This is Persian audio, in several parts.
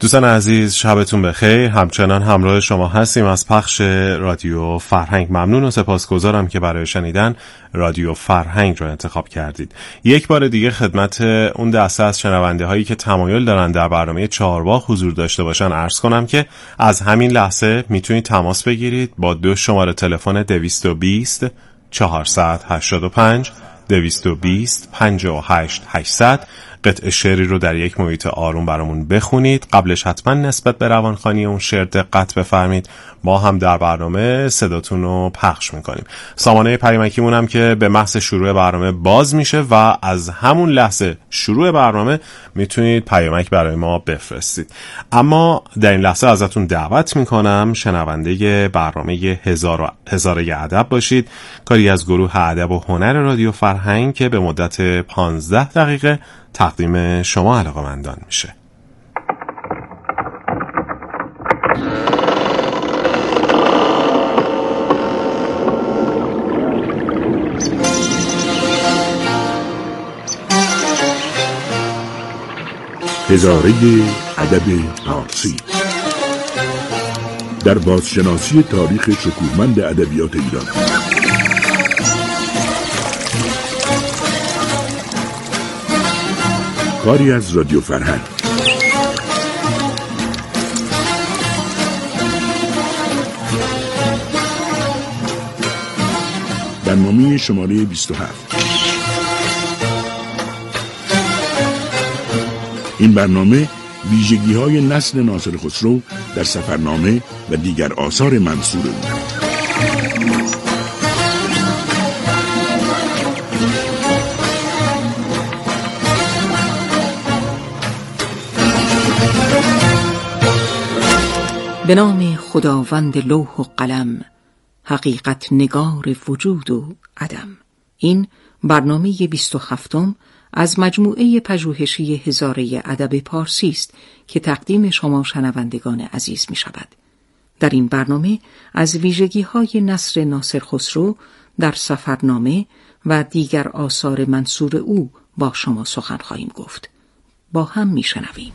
دوستان عزیز، شبتون بخیر. همچنان همراه شما هستیم از پخش رادیو فرهنگ. ممنون و سپاسگزارم که برای شنیدن رادیو فرهنگ رو انتخاب کردید. یک بار دیگه خدمت اون دسته از شنونده هایی که تمایل دارن در برنامه چهارباغ حضور داشته باشن عرض کنم که از همین لحظه میتونید تماس بگیرید با 2 شماره تلفن 220 485 220 58 800. قطعه شعری رو در یک محیط آروم برامون بخونید. قبلش حتما نسبت به روانخوانی اون شعر دقت بفرمید. ما هم در برنامه صداتون رو پخش میکنیم. سامانه پیامکیمون هم که به محض شروع برنامه باز میشه و از همون لحظه شروع برنامه میتونید پیامک برای ما بفرستید. اما در این لحظه ازتون دعوت میکنم شنونده برنامه هزاره ادب باشید، کاری از گروه ادب و هنر رادیو فرهنگ که به مدت 15 دقیقه تقدیم شما علاقه‌مندان میشه. هزاره ادب فارسی در بازشناسی تاریخ شکوهمند ادبیات ایران. کاری از رادیو فرهنگ. برنامه شماره 27. این برنامه ویژگی‌های نسل ناصر خسرو در سفرنامه و دیگر آثار منصور او. به نام خداوند لوح و قلم، حقیقت نگار وجود و عدم. این برنامه 27 از مجموعه پژوهشی هزاره ادب پارسی است که تقدیم شما شنوندگان عزیز می شود. در این برنامه از ویژگی‌های نثر ناصر خسرو در سفرنامه و دیگر آثار منثور او با شما سخن خواهیم گفت. با هم می شنویم.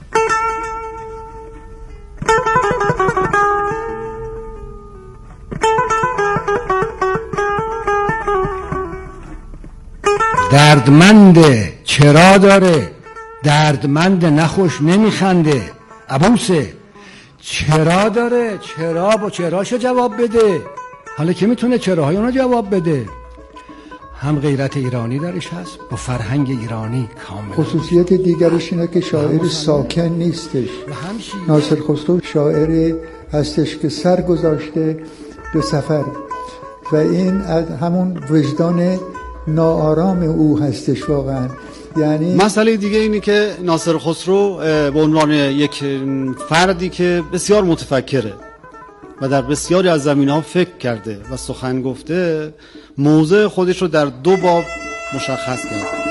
دردمنده چرا داره، دردمنده نخوش نمیخنده. ابوسه چرا داره، چرا با چراشو جواب بده. حالا که میتونه چراهای اونو جواب بده. هم غیرت ایرانی درش هست با فرهنگ ایرانی کامل. خصوصیت دیگرش اینه که شاعر ساکن نیستش. ناصر خسرو شاعری هستش که سر گذاشته به سفر و این از همون وجدان ناآرام او هستش واقعا. یعنی مسئله دیگه اینه که ناصر خسرو به عنوان یک فردی که بسیار متفکره و در بسیاری از زمینه‌ها فکر کرده و سخن گفته، موضع خودش رو در 2 باب مشخص کرده.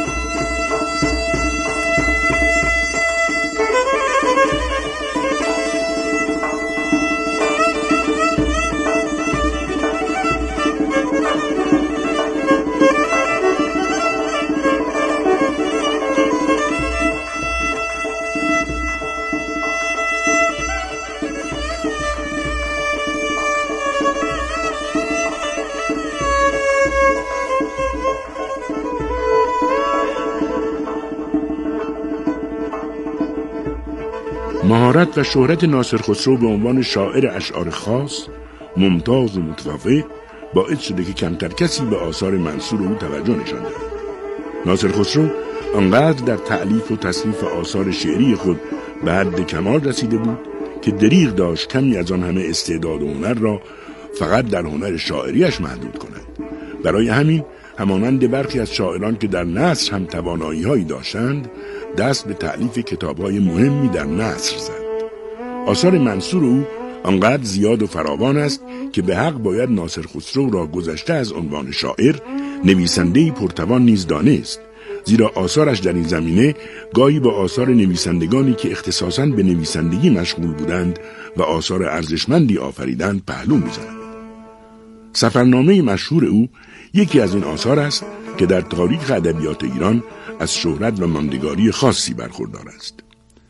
مهارت و شهرت ناصر خسرو به عنوان شاعر اشعار خاص، ممتاز و متفاوت باعث شده که کمتر کسی به آثار منثور او توجه نشان دهد. ناصر خسرو آنقدر در تألیف و تصنیف آثار شعری خود به حد کمال رسیده بود که دریغ داشت کمی از آن همه استعداد و هنر را فقط در هنر شاعریش محدود کند. برای همین همانند برخی از شاعران که در نثر هم توانایی‌هایی داشتند، دست به تألیف کتاب‌های مهمی در نثر زد. آثار منثور او آنقدر زیاد و فراوان است که به حق باید ناصر خسرو را گذشته از عنوان شاعر، نویسنده‌ای پرتوان نیز دانست، زیرا آثارش در این زمینه گاهی با آثار نویسندگانی که اختصاصاً به نویسندگی مشغول بودند و آثار ارزشمندی آفریدند پهلو می‌زند. سفرنامه مشهور او یکی از این آثار است که در تاریخ ادبیات ایران از شهرت و ماندگاری خاصی برخوردار است.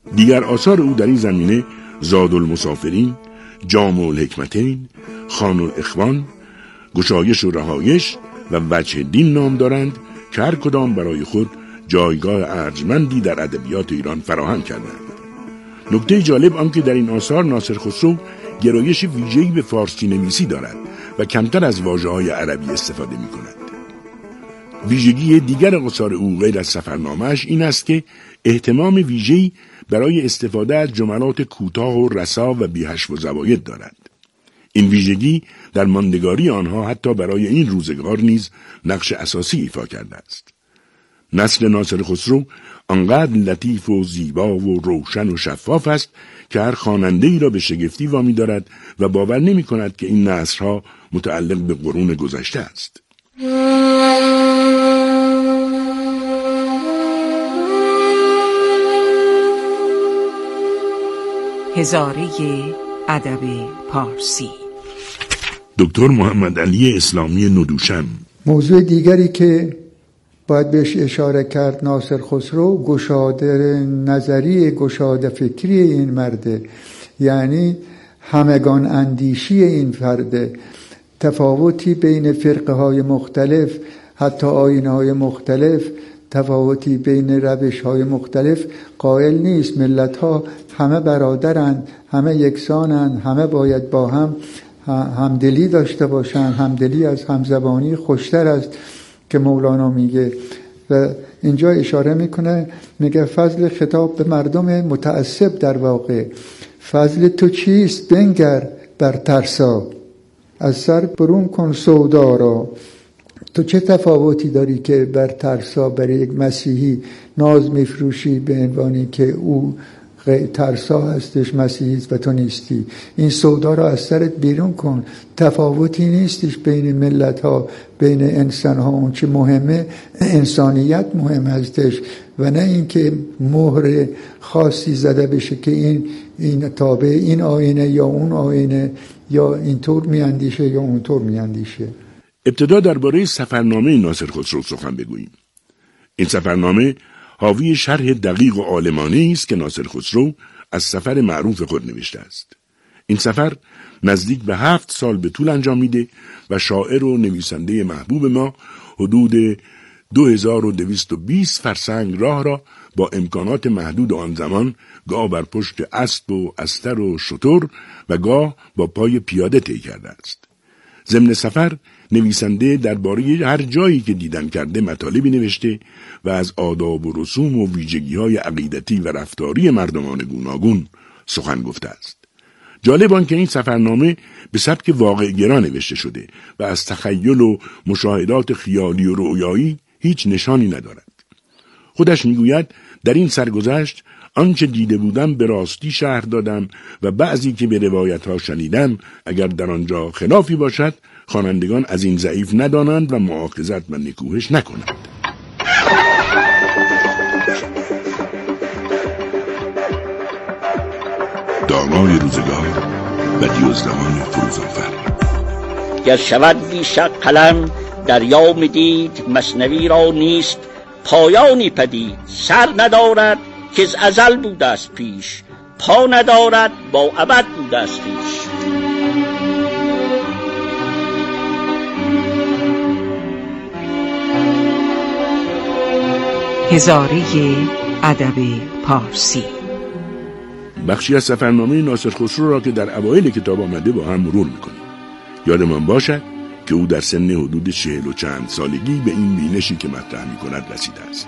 دیگر آثار او در این زمینه زاد المسافرین، جامع الحکمتین، خان الاخوان، گشایش و رهایش و وجه دین نام دارند که هر کدام برای خود جایگاه ارجمندی در ادبیات ایران فراهم کردند. نکته جالب آن که در این آثار ناصر خسرو گرایش ویژه‌ای به فارسی نویسی دارد و کمتر از واژه‌های عربی استفاده می‌کند. ویژگی دیگر آثار او غیر از سفرنامه‌اش این است که اهتمام ویژه‌ای برای استفاده از جملات کوتاه و رسا و بی‌حشو و زواید دارد. این ویژگی در ماندگاری آنها حتی برای این روزگار نیز نقش اساسی ایفا کرده است. نثر ناصر خسرو آنقدر لطیف و زیبا و روشن و شفاف است که هر خواننده‌ای را به شگفتی وامی دارد و باور نمی‌کند که این نثرها متعلق به قرون گذشته است. هزاره ادب پارسی. دکتر محمد علی اسلامی ندوشم. موضوع دیگری که باید بهش اشاره کرد ناصر خسرو گشاده نظری، گشاده فکری این مرده، یعنی همگان اندیشی این فرده. تفاوتی بین فرقه های مختلف، حتی آیین های مختلف، تفاوتی بین روش های مختلف قائل نیست. ملت ها همه برادرند، همه یکسانند، همه باید با هم همدلی داشته باشند. همدلی از همزبانی خوشتر است که مولانا میگه و اینجا اشاره میکنه، میگه فضل خطاب به مردم متعصب در واقع. فضل تو چیست بنگر بر ترسا، از سر برون کن سودا را. تو چه تفاوتی داری که بر ترسا برای یک مسیحی ناز میفروشی به عنوانی که او ترسا هستش، مسیحی است و تو نیستی. این سودا را از سرت بیرون کن. تفاوتی نیستش بین ملت ها، بین انسان ها. اون چه مهمه انسانیت مهم هستش و نه اینکه مهر خاصی زده بشه که این تابع این آینه یا اون آینه، یا اینطور میاندیشه یا اونطور میاندیشه. ابتدا درباره سفرنامه ناصر خسرو سخن بگوییم. این سفرنامه حاوی شرح دقیق و عالمانه است که ناصر خسرو از سفر معروف خود نوشته است. این سفر نزدیک به 7 سال به طول انجامیده و شاعر و نویسنده محبوب ما حدود 2220 فرسنگ راه را با امکانات محدود آن زمان گاه بر پشت اسب و استر و شتر و گاه با پای پیاده طی کرده است. ضمن سفر نویسنده درباره هر جایی که دیدن کرده مطالبی نوشته و از آداب و رسوم و ویژگی‌های عقیدتی و رفتاری مردمان گوناگون سخن گفته است. جالب آن که این سفرنامه به سبک واقع‌گرا نوشته شده و از تخیل و مشاهدات خیالی و رؤیایی هیچ نشانی ندارد. خودش میگوید در این سرگذشت آنچه دیده بودم به راستی شرح دادم و بعضی که به روایت‌ها شنیدم اگر در آنجا خلافی باشد خوانندگان از این ضعیف ندانند و مؤاخذت و نکوهش نکنند. دانای روزگار و دیوزدمان فروزآفر. گر شود بیش قلم دریا می‌دید، مثنوی را نیست پایانی پدید. سر ندارد که از ازل بوده است پیش، پا ندارد با ابد بوده است پیش. هزاره ادب پارسی. بخشی از سفرنامه ناصر خسرو را که در اوایل کتاب آمده با هم مرور می‌کنیم. یادمان باشد که او در سن حدود 40 و چند سالگی به این بینشی که مطرح می‌کند رسیده است.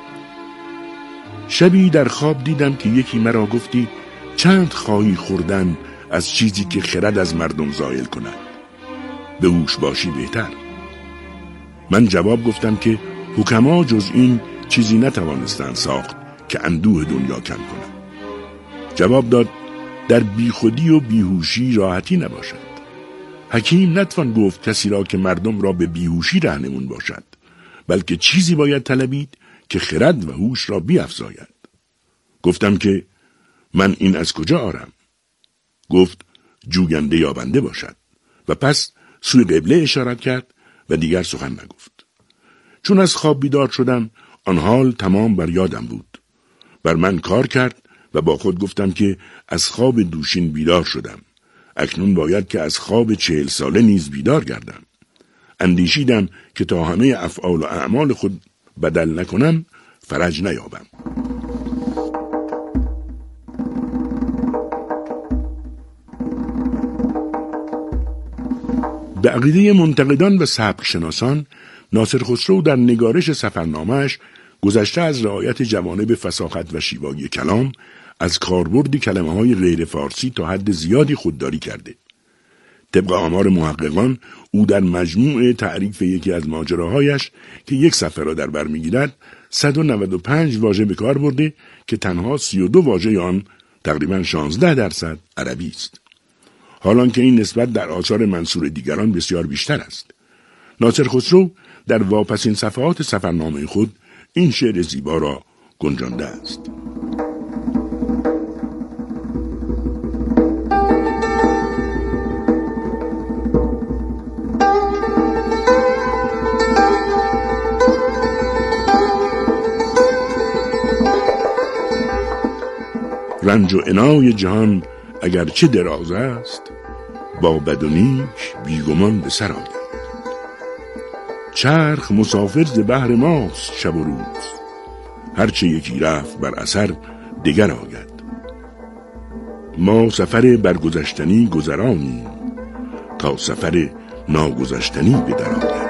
شبی در خواب دیدم که یکی مرا گفتی چند خواهی خوردن از چیزی که خرد از مردم زایل کند، به هوش باشی بهتر. من جواب گفتم که حکما جز این چیزی نتوانستند ساخت که اندوه دنیا کم کند. جواب داد در بیخودی و بیهوشی راحتی نباشد. حکیم نتوان گفت کسی را که مردم را به بیهوشی رهنمون باشد، بلکه چیزی باید طلبید که خرد و هوش را بیفزاید. گفتم که من این از کجا آرم؟ گفت جوینده یابنده باشد و پس سوی قبله اشارت کرد و دیگر سخن نگفت. چون از خواب بیدار شدم آن حال تمام بر یادم بود. بر من کار کرد و با خود گفتم که از خواب دوشین بیدار شدم. اکنون باید که از خواب 40 ساله نیز بیدار گردم. اندیشیدم که تا همه افعال و اعمال خود بدل نکنم فرج نیابم. به عقیده منتقدان و سبکشناسان، ناصر خسرو در نگارش سفرنامه‌اش گذشته از رعایت جوانب فصاحت و شیوایی کلام، از کاربرد کلمه‌های غیر فارسی تا حد زیادی خودداری کرده. طبق آمار محققان، او در مجموع تعریف یکی از ماجراهایش که یک صفحه را در بر می‌گیرد 195 واژه به کار برده که تنها 32 واژه آن تقریباً 16% عربی است. حالان که این نسبت در آثار منثور دیگران بسیار بیشتر است. ناصر خسرو در واپسین صفحات سفرنامه خود این شعر زیبا را گنجانده است. رنج و عنای جهان اگرچه دراز است، با بد و نیک بیگمان به سر آید. چرخ مسافر ز بهر ماست شب و روز، هرچه یکی رفت بر اثر دگر آید. ما سفر برگذشتنی گذرانیم، تا سفر ناگذشتنی به در آید.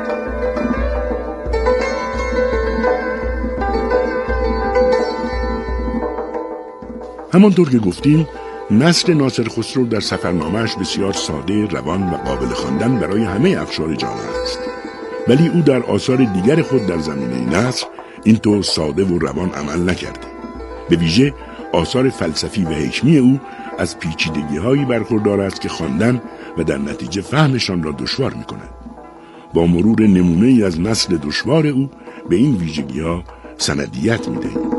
همانطور که گفتیم، نثر ناصر خسرو در سفرنامه‌اش بسیار ساده، روان و قابل خواندن برای همه اقشار جامعه است. ولی او در آثار دیگر خود در زمینه نثر اینطور ساده و روان عمل نکرده. به ویژه آثار فلسفی و حکمی او از پیچیدگی‌هایی برخوردار است که خواندن و در نتیجه فهمشان را دشوار می‌کند. با مرور نمونه‌ای از نسل دشوار او به این ویژگی‌ها سندیت می‌دهیم.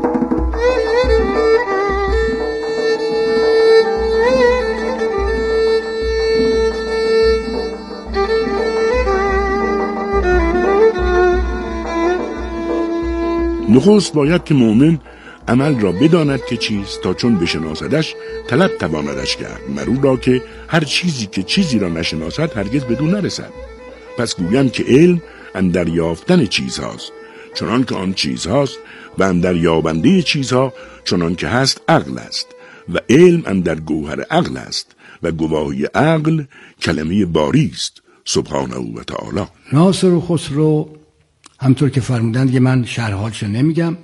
نخست باید که مؤمن عمل را بداند که چیست، تا چون بشناسدش طلب تواندش کرد. مرو را که هر چیزی که چیزی را نشناسد هرگز بدون نرسد. پس گویم که علم اندر یافتن چیزهاست چنان که آن چیزهاست، و اندر یابنده چیزها چنان که هست عقل است، و علم اندر گوهر عقل است، و گواهی عقل کلمه باری است سبحانه و تعالی. ناصر خسرو همطور که فرمودند که من شرحالشو نمیگم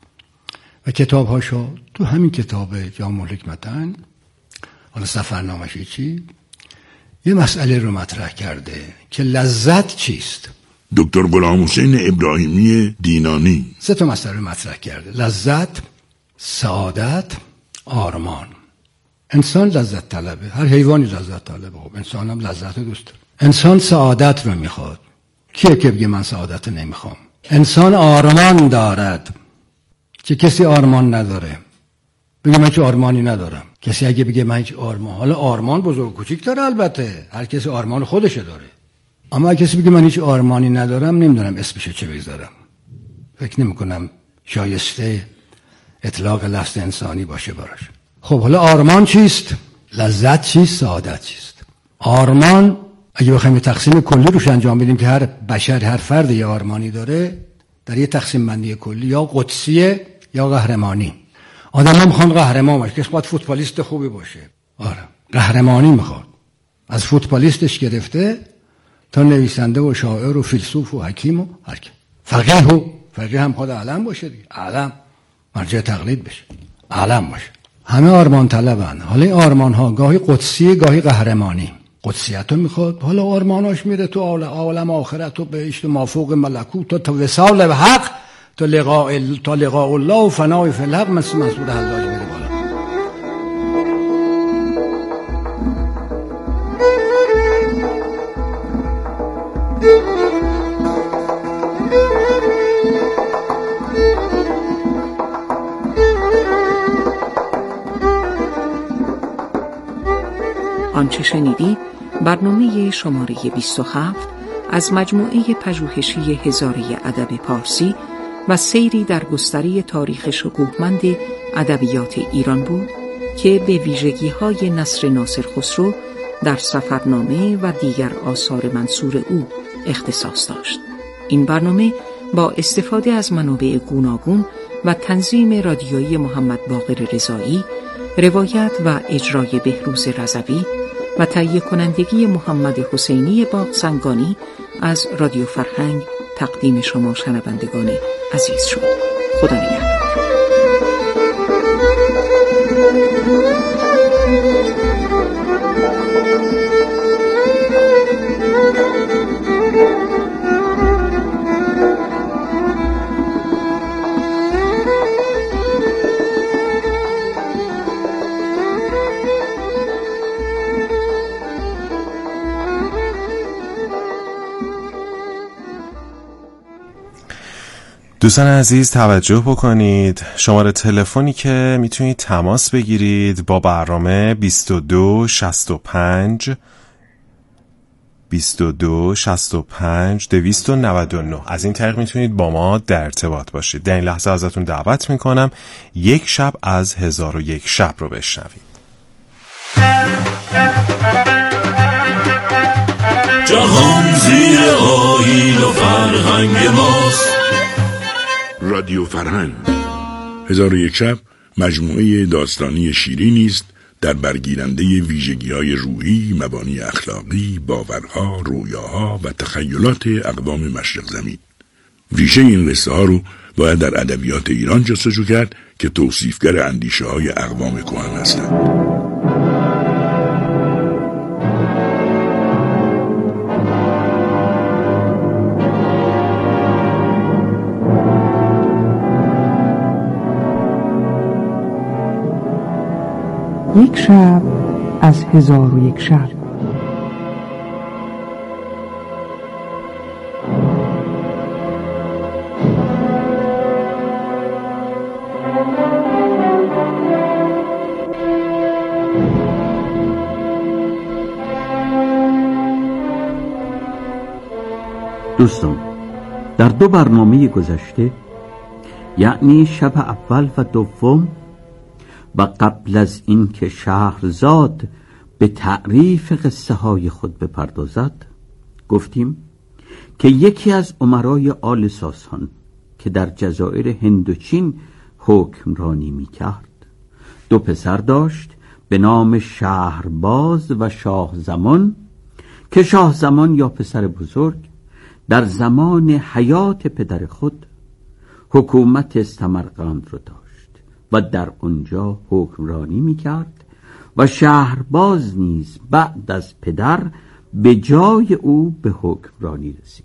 و کتابهاشو، تو همین کتاب جامع الحکمتن، حالا سفرنامه‌ش چی، یه مسئله رو مطرح کرده که لذت چیست. دکتر غلام حسین ابراهیمی دینانی 3 مسئله رو مطرح کرده: لذت، سعادت، آرمان. انسان لذت طلبه، هر حیوانی لذت طلبه، خب انسان هم لذت رو دوست داره. انسان سعادت رو میخواد. کیه که بگه من سعادت رو نمیخوام؟ انسان آرمان دارد. چه کسی آرمان نداره؟ بگه من هیچ آرمانی ندارم. کسی اگه بگه من هیچ آرمان، حالا آرمان بزرگ کوچیک داره، البته هر کسی آرمان خودشه داره، اما اگه کسی بگه من هیچ آرمانی ندارم، نمیدونم اسمش چه بگذارم. فکر نمی کنم شایسته اطلاق لفظ انسانی باشه براش. خب حالا آرمان چیست؟ لذت چیست؟ سعادت چیست؟ آرمان اگه بخوایم تقسیم کلی روش انجام بدیم که هر بشر، هر فرد یه آرمانی داره، در یه تقسیم بندی کلی یا قدسیه یا قهرمانی. آدم‌ها میخوان قهرمان باشه، کسی باید فوتبالیست خوبی باشه. آره، قهرمانی میخواد. از فوتبالیستش گرفته تا نویسنده و شاعر و فیلسوف و حکیم و هر کی. فقیه هم خود عالم باشه دیگه. عالم مرجع تقلید بشه. عالم باشه. همه آرمان طلبن. حالا این آرمان‌ها گاهی قدسی، گاهی قهرمانی. قدسیت رو میخواد، حالا آرماناش میره تو عالم آخرت و بهشت و مافوق ملکوت تا وصال به حق، تا لقاء الله و فنای فی الحق، مثل منصور حلاج میره بالا. آنچه شنیدید برنامه شماره 27 از مجموعه پژوهشی هزاره ادب پارسی و سیری در گستره تاریخ شکوهمند ادبیات ایران بود که به ویژگی‌های نثر ناصر خسرو در سفرنامه و دیگر آثار منثور او اختصاص داشت. این برنامه با استفاده از منابع گوناگون و تنظیم رادیویی محمد باقر رضایی، روایت و اجرای بهروز رضوی و تهیه کنندگی محمد حسینی باغسنگانی از رادیو فرهنگ تقدیم شما شنوندگان عزیز شد. خدا نگهدار. دوستان عزیز توجه بکنید، شماره تلفنی که میتونید تماس بگیرید با برنامه 2265 299. از این طریق میتونید با ما در ارتباط باشید. در این لحظه ازتون دعوت میکنم یک شب از 1001 شب رو بشنوید. جهان زیر آیین و فرهنگ ماست. رادیو فرهنگ 1001 شب مجموعه داستانی شیرینی است در برگیرنده ویژگی‌های روحی، مبانی اخلاقی، باورها، رویاها و تخیلات اقوام مشرق زمین. ریشه این قصه ها رو باید در ادبیات ایران جستجو کرد که توصیفگر اندیشه های اقوام کهن هستند. یک شب از 1001 شب. دوستان، در 2 برنامه گذشته، یعنی شب اول و دوم و قبل از این که شهرزاد به تعریف قصه های خود بپردازد، گفتیم که یکی از امرای آل ساسان که در جزایر هندوچین حکمرانی می کرد 2 پسر داشت به نام شهرباز و شاه زمان، که شاه زمان یا پسر بزرگ در زمان حیات پدر خود حکومت سمرقند رو داشت و در آنجا حکمرانی می‌کرد و شهرباز نیز بعد از پدر به جای او به حکمرانی رسید.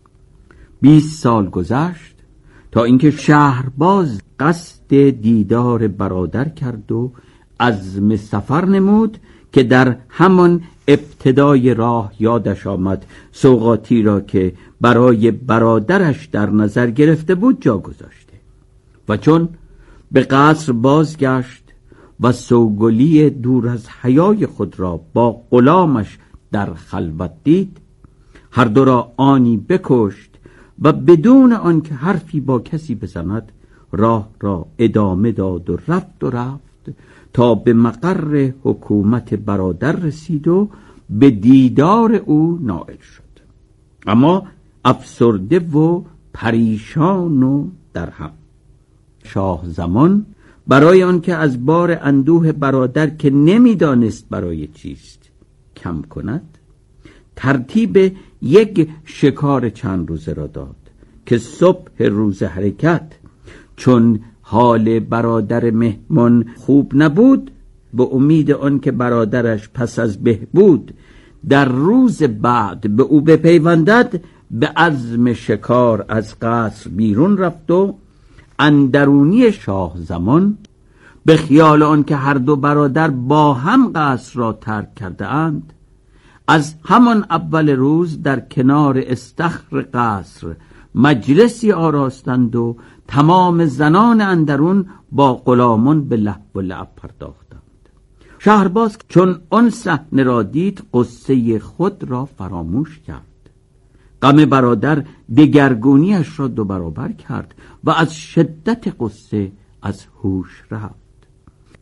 20 سال گذشت تا اینکه شهرباز قصد دیدار برادر کرد و عزم سفر نمود که در همان ابتدای راه یادش آمد سوغاتی را که برای برادرش در نظر گرفته بود جا گذاشته و چون به قصر بازگشت و سوگلی دور از حیای خود را با غلامش در خلوت دید، هر 2 را آنی بکشت و بدون آنکه حرفی با کسی بزند راه را ادامه داد و رفت تا به مقر حکومت برادر رسید و به دیدار او نائل شد، اما افسرده و پریشان و در هم. شاه زمان برای آنکه از بار اندوه برادر که نمیدانست برای چیست کم کند، ترتیب یک شکار چند روزه را داد که صبح روز حرکت چون حال برادر مهمان خوب نبود، به امید آنکه برادرش پس از بهبود در روز بعد به او بپیوندد به عزم شکار از قصر بیرون رفت و اندرونی شاه زمان به خیال آن که هر 2 برادر با هم قصر را ترک کرده اند، از همان اول روز در کنار استخر قصر مجلسی آراستند و تمام زنان اندرون با غلامان به لهو و لعب پرداختند. شهرباز چون آن صحنه را دید قصه خود را فراموش کرد. غم برادر دگرگونیش را 2 برابر کرد و از شدت قصه از هوش رفت.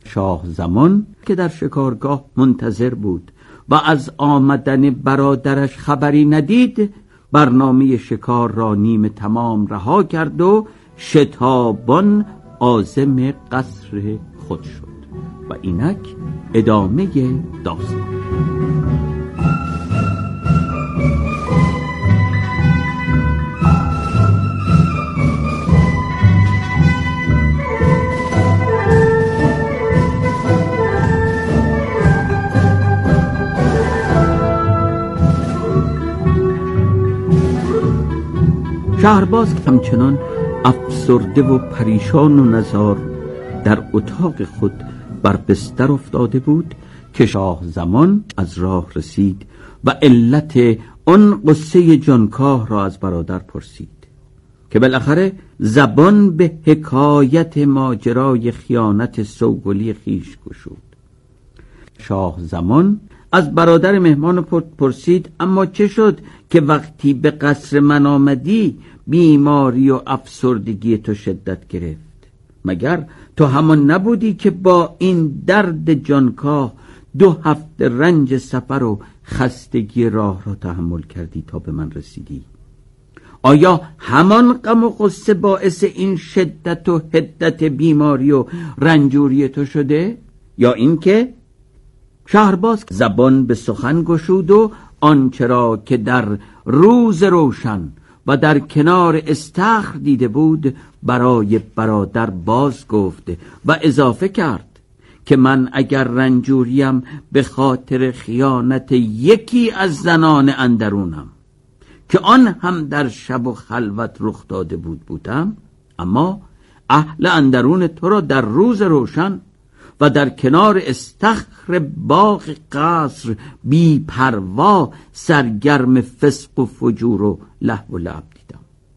شاه زمان که در شکارگاه منتظر بود و از آمدن برادرش خبری ندید، برنامه شکار را نیمه تمام رها کرد و شتابان عازم قصر خود شد. و اینک ادامه داستان. شهرباز همچنان افسرده و پریشان و نزار در اتاق خود بر بستر افتاده بود که شاه زمان از راه رسید و علت آن قصه جانکاه را از برادر پرسید که بالاخره زبان به حکایت ماجرای خیانت سوگلی خیش گشود. شاه زمان از برادر مهمان پرسید اما چه شد که وقتی به قصر من آمدی بیماری و افسردگی تو شدت گرفت؟ مگر تو همان نبودی که با این درد جانکاه 2 هفته رنج سفر و خستگی راه را تحمل کردی تا به من رسیدی؟ آیا همان غم و غصه باعث این شدت و حدت بیماری و رنجوری تو شده؟ یا اینکه شهرباز زبان به سخن گشود و آنچه را که در روز روشن و در کنار استخر دیده بود برای برادر باز گفت و اضافه کرد که من اگر رنجوریم به خاطر خیانت یکی از زنان اندرونم که آن هم در شب و خلوت رخ داده بودم، اما اهل اندرون تو را در روز روشن و در کنار استخر باغ قصر بی پروا سرگرم فسق و فجور و لهو و لعب دیدم.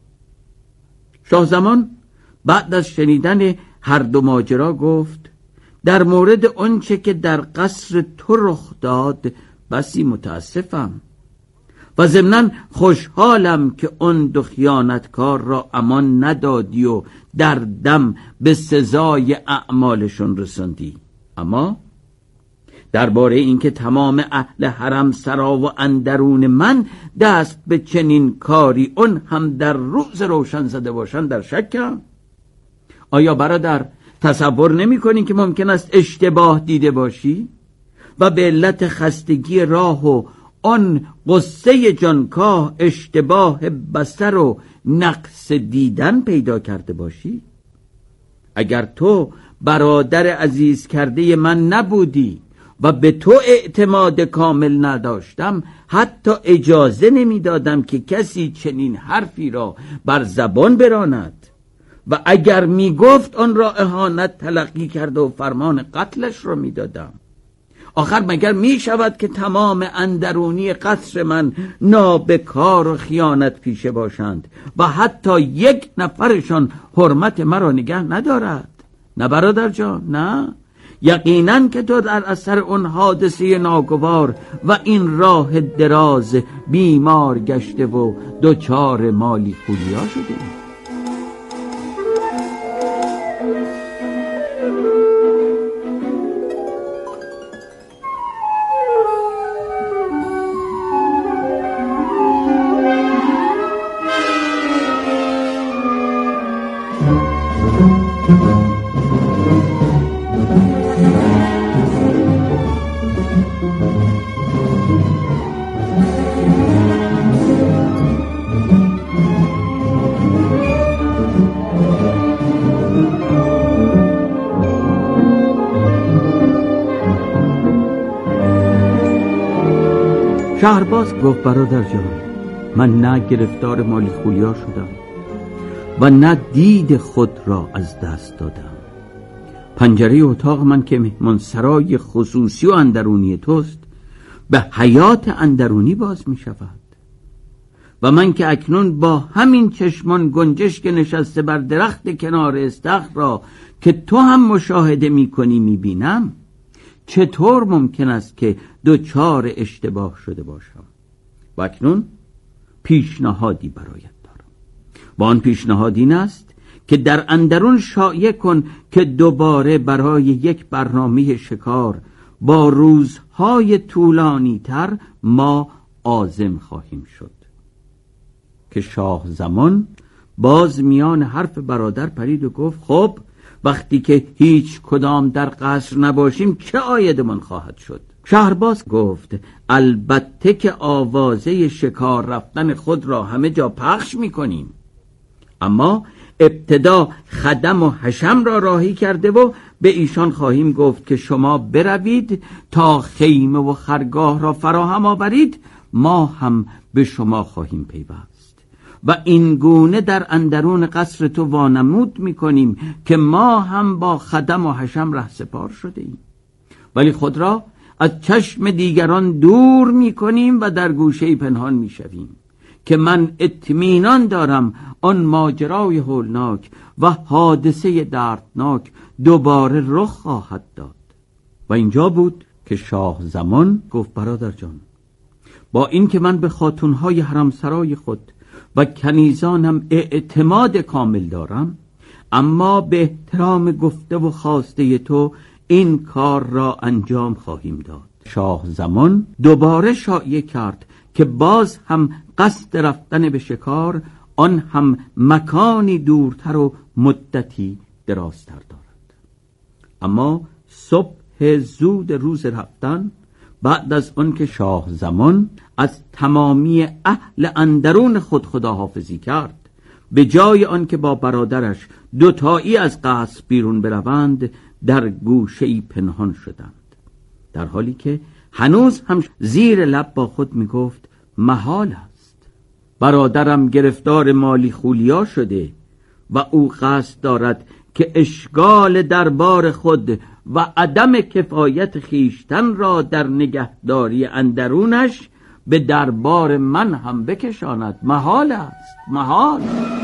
شاه زمان بعد از شنیدن هر دو ماجرا گفت در مورد آنچه که در قصر تو رخ داد بسی متاسفم و ضمناً خوشحالم که آن 2 خیانتکار را امان ندادی و در دم به سزای اعمالشون رساندی. اما درباره اینکه تمام اهل حرم سرا و اندرون من دست به چنین کاری اون هم در روز روشن زده باشند در شکم. آیا برادر تصور نمی کنی که ممکن است اشتباه دیده باشی و به علت خستگی راه و آن قصه جانکاه اشتباه بصر و نقص دیدن پیدا کرده باشی؟ اگر تو برادر عزیز کرده من نبودی و به تو اعتماد کامل نداشتم، حتی اجازه نمیدادم که کسی چنین حرفی را بر زبان براند و اگر میگفت آن را اهانت تلقی کرده و فرمان قتلش را میدادم. آخر مگر می شود که تمام اندرونی قصر من نابکار و خیانت پیشه باشند و حتی 1 نفرشان حرمت مرا نگه ندارد؟ نه برادر جان، نه. یقینا که تو در اثر اون حادثه ناگوار و این راه دراز بیمار گشته و دچار مالی خولیا شده. شهرباز گفت برادر جان، من نه گرفتار مالی خولیا شدم و نه دید خود را از دست دادم. پنجره اتاق من که مهمان سرای خصوصی و اندرونی توست به حیات اندرونی باز می شود و من که اکنون با همین چشمان گنجشک نشسته بر درخت کنار استخر را که تو هم مشاهده می کنی می بینم، چطور ممکن است که دچار اشتباه شده باشم؟ و اکنون پیشنهادی برایت دارم و آن پیشنهاد این است که در اندرون شایع کن که دوباره برای یک برنامه شکار با روزهای طولانی تر ما عازم خواهیم شد. که شاه زمان باز میان حرف برادر پرید و گفت خب وقتی که هیچ کدام در قصر نباشیم چه عایدمان خواهد شد؟ شهرباز گفت البته که آوازه شکار رفتن خود را همه جا پخش میکنیم، اما ابتدا خدم و حشم را راهی کرده و به ایشان خواهیم گفت که شما بروید تا خیمه و خرگاه را فراهم آورید، ما هم به شما خواهیم پیوست و این گونه در اندرون قصر تو وانمود میکنیم که ما هم با خدم و حشم رهسپار شده ایم، ولی خود را از چشم دیگران دور میکنیم و در گوشه پنهان میشویم که من اطمینان دارم آن ماجرای هولناک و حادثه دردناک دوباره رخ خواهد داد. و اینجا بود که شاه زمان گفت برادر جان، با این که من به خاتونهای حرمسرای خود و کنیزانم اعتماد کامل دارم، اما به احترام گفته و خواسته تو این کار را انجام خواهیم داد. شاه زمان دوباره شایعه کرد که باز هم قصد رفتن به شکار، آن هم مکانی دورتر و مدتی درازتر دارد. اما صبح زود روز رفتن، بعد از آن که شاه زمان از تمامی اهل اندرون خود خداحافظی کرد، به جای آن که با برادرش دوتایی از قصر بیرون بروند در گوشه‌ای پنهان شدند، در حالی که هنوز هم زیر لب با خود می گفت محال است، برادرم گرفتار مالی خولیا شده و او قصد دارد که اشغال دربار خود و عدم کفایت خیشتن را در نگهداری اندرونش به دربار من هم بکشاند. محال است، محال.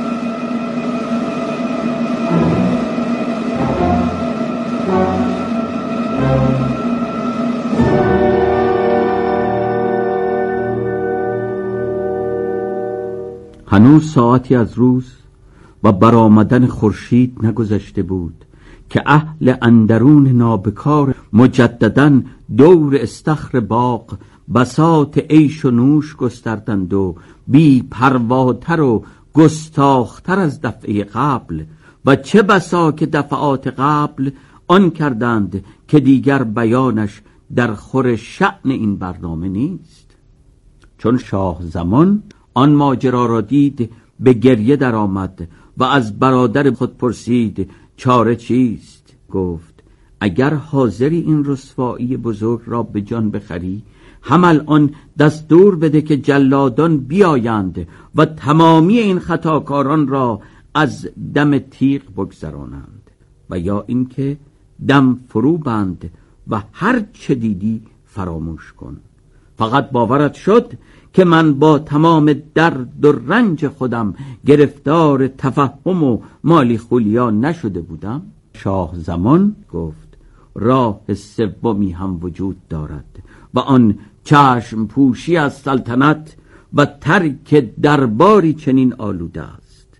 هنوز ساعتی از روز و برآمدن خورشید نگذشته بود که اهل اندرون نابکار مجدداً دور استخر باغ بساط عیش و نوش گستردند و بی پرواتر و گستاختر از دفعه قبل، و چه بسا که دفعات قبل آن کردند که دیگر بیانش در خور شأن این برنامه نیست. چون شاه زمان آن ماجرا را دید به گریه در آمد و از برادر خود پرسید چاره چیست؟ گفت اگر حاضری این رسوایی بزرگ را به جان بخری، هم الان دستور بده که جلادان بیایند و تمامی این خطاکاران را از دم تیغ بگذرانند، و یا اینکه دم فرو بند و هر چه دیدی فراموش کن. فقط باورت شد که من با تمام درد و رنج خودم گرفتار تفهم و مالی خولیا نشده بودم؟ شاه زمان گفت راه سومی هم وجود دارد و آن چشم پوشی از سلطنت و ترک درباری چنین آلوده است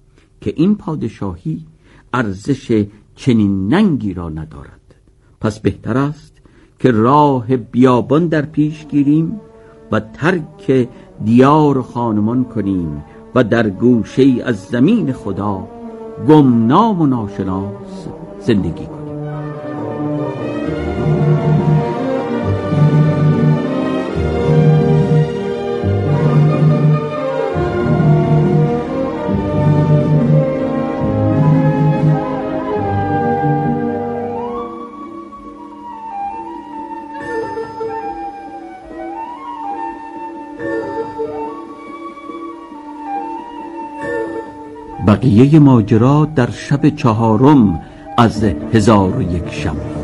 که این پادشاهی ارزش چنین ننگی را ندارد. پس بهتر است که راه بیابان در پیش گیریم و ترک دیار و خانمان کنیم و در گوشه از زمین خدا گمنام و ناشناس زندگی کنیم. بقیه ماجرا در شب 4 از 1001 شب.